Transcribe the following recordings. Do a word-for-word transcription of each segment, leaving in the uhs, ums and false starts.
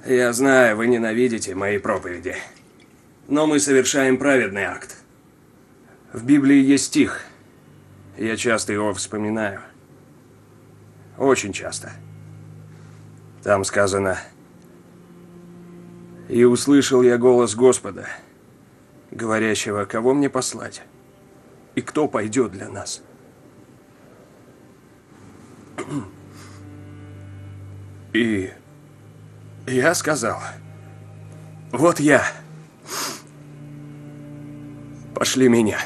Я знаю, вы ненавидите мои проповеди. Но мы совершаем праведный акт. В Библии есть стих. Я часто его вспоминаю. Очень часто. Там сказано: «И услышал я голос Господа, говорящего, кого мне послать, и кто пойдет для нас». И я сказал: вот я. Пошли меня.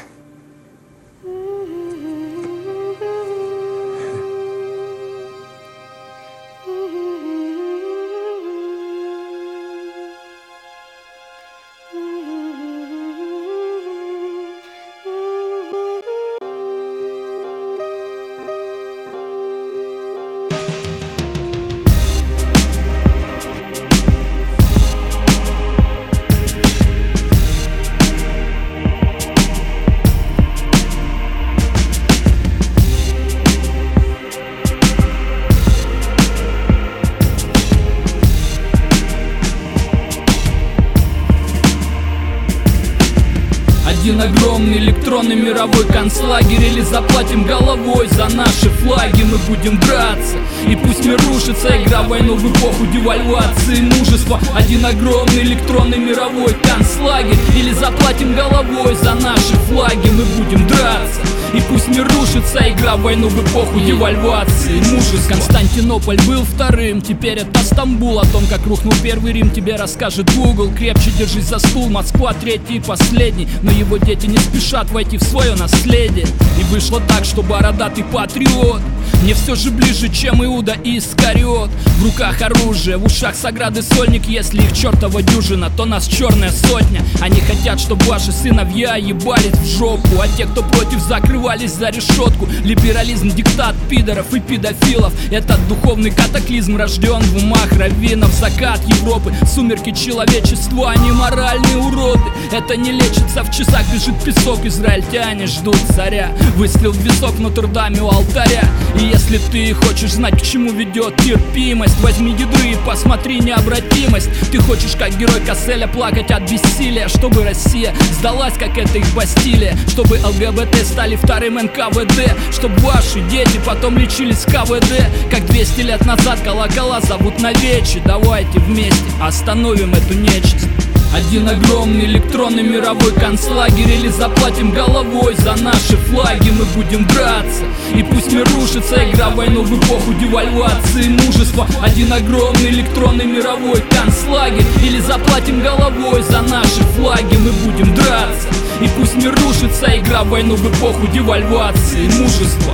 Один огромный электронный мировой концлагерь. Или заплатим головой за наши флаги. Мы будем драться, и пусть мир рушится. Игра в войну в эпоху девальвации мужества. Один огромный электронный мировой концлагерь. Или заплатим головой за наши флаги. Мы будем драться, и пусть мир рушится. Игра в войну в эпоху девальвации мужества. Константинополь был вторым, теперь это Стамбул. О том, как рухнул первый Рим, тебе расскажет Google. Крепче держись за стул, Москва третий и последний. Но его дети не спешат войти в свое наследие. И вышло так, что бородатый патриот мне все же ближе, чем Иуда и Искариот. В руках оружие, в ушах Саграды сольник. Если их чертова дюжина, то нас черная сотня. Они хотят, чтобы ваши сыновья ебались в жопу, а те, кто против, закрывались за решетку. Либерализм, диктат пидоров и педофилов. Этот духовный катаклизм рожден в умах раввинов. Закат Европы, сумерки человечества, они моральные уроды. Это не лечится, в часах бежит песок. Израильтяне ждут царя. Выстрел в висок в Нотр-Даме у алтаря. И если ты хочешь знать, к чему ведет терпимость, возьми ядры и посмотри необратимость. Ты хочешь, как герой Касселя, плакать от бессилия, чтобы Россия сдалась, как это их Бастилия, чтобы ЛГБТ стали вторым эн ка вэ дэ, чтобы ваши дети потом лечились в ка вэ дэ, как двести лет назад колокола зовут на вечи. Давайте вместе остановим эту нечисть. Один огромный электронный мировой концлагерь. Или заплатим головой за наши флаги. Мы будем драться, и пусть мир рушится. Игра в войну в эпоху девальвации мужества. Один огромный электронный мировой концлагерь. Или заплатим головой за наши флаги. Мы будем драться, и пусть мир рушится. Игра в войну в эпоху девальвации мужества.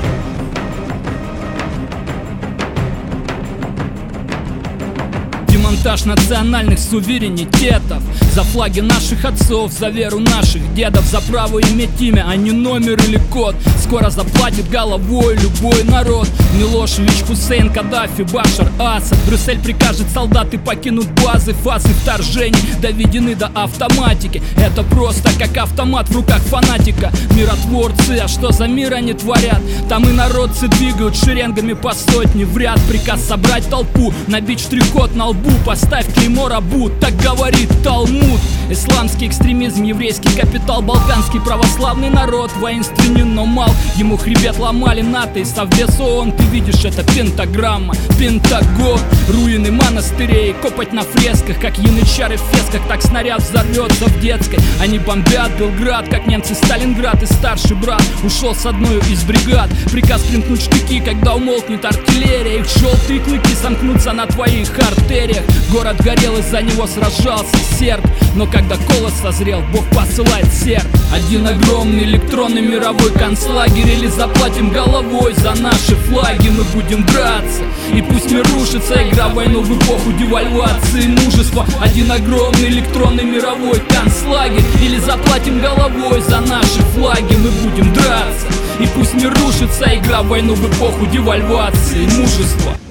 Демонтаж национальных суверенитетов. За флаги наших отцов, за веру наших дедов. За право иметь имя, а не номер или код. Скоро заплатит головой любой народ. Милошевич, Хусейн, Каддафи, Башар Асад. Брюссель прикажет, солдаты покинут базы. Фазы вторжений доведены до автоматики. Это просто как автомат в руках фанатика. Миротворцы, а что за мир они творят? Там и народцы двигают шеренгами по сотне в ряд. Приказ собрать толпу, набить штрих-код на лбу. Поставь клеймо рабу, так говорит Талмуд. Исламский экстремизм, еврейский капитал. Балканский православный народ воинственен, но мал. Ему хребет ломали НАТО и Совбез ООН. Ты видишь, это пентаграмма, Пентагон. Руины монастырей, копоть на фресках. Как янычары в фесках, так снаряд взорвется в детской. Они бомбят Белград, как немцы Сталинград. И старший брат ушел с одной из бригад. Приказ примкнуть штыки, когда умолкнет артиллерия. Их желтые клыки сомкнутся на твоих артериях. Город горел, из-за него сражался серб. Но когда колос созрел, Бог посылает серп. Один огромный электронный мировой концлагерь. Или заплатим головой за наши флаги. Мы будем драться, и пусть мир рушится. Игра в войну в эпоху девальвации мужества. Один огромный электронный мировой концлагерь. Или заплатим головой за наши флаги. Мы будем драться, и пусть мир рушится. Игра в войну в эпоху девальвации мужества.